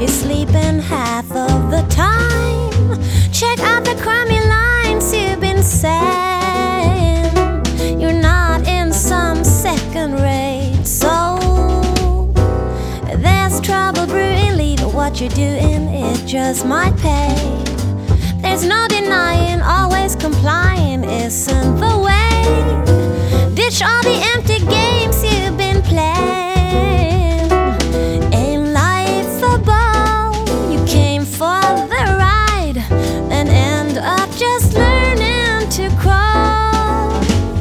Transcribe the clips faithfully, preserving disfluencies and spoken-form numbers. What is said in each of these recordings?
you're sleeping half of the time. Check out the crummy lines you've been saying. You're not in some second-rate soul. There's trouble brewing, leave it what you're doing, it just might pay. There's no denying, always complying isn't the way. Ditch all the empty games you've been playing. Ain't life a ball? You came for the ride, then end up just learning to crawl.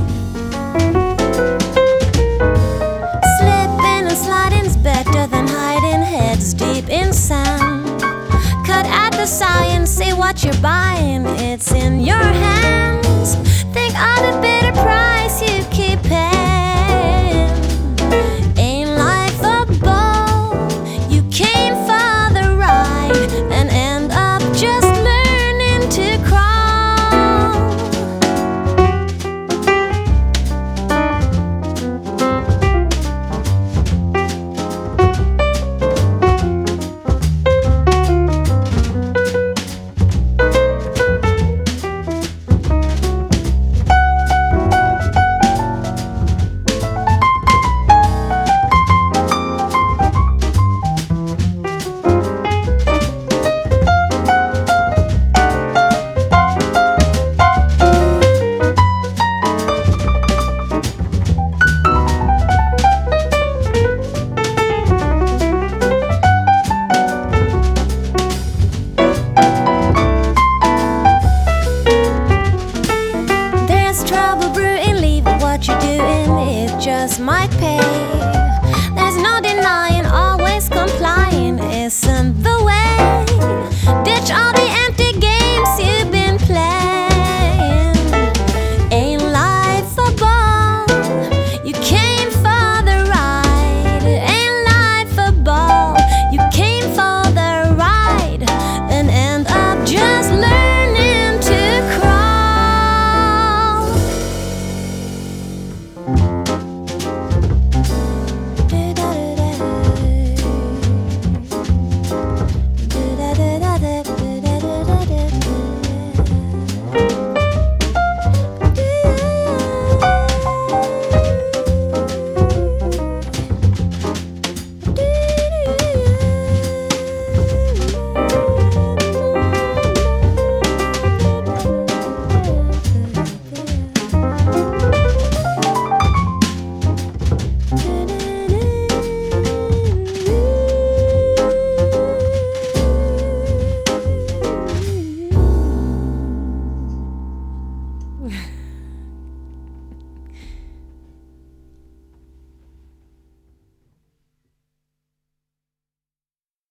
Slipping and sliding's better than hiding heads deep in sand. Cut at the science, see what you're buying, it's in your hands. Think of the bitter price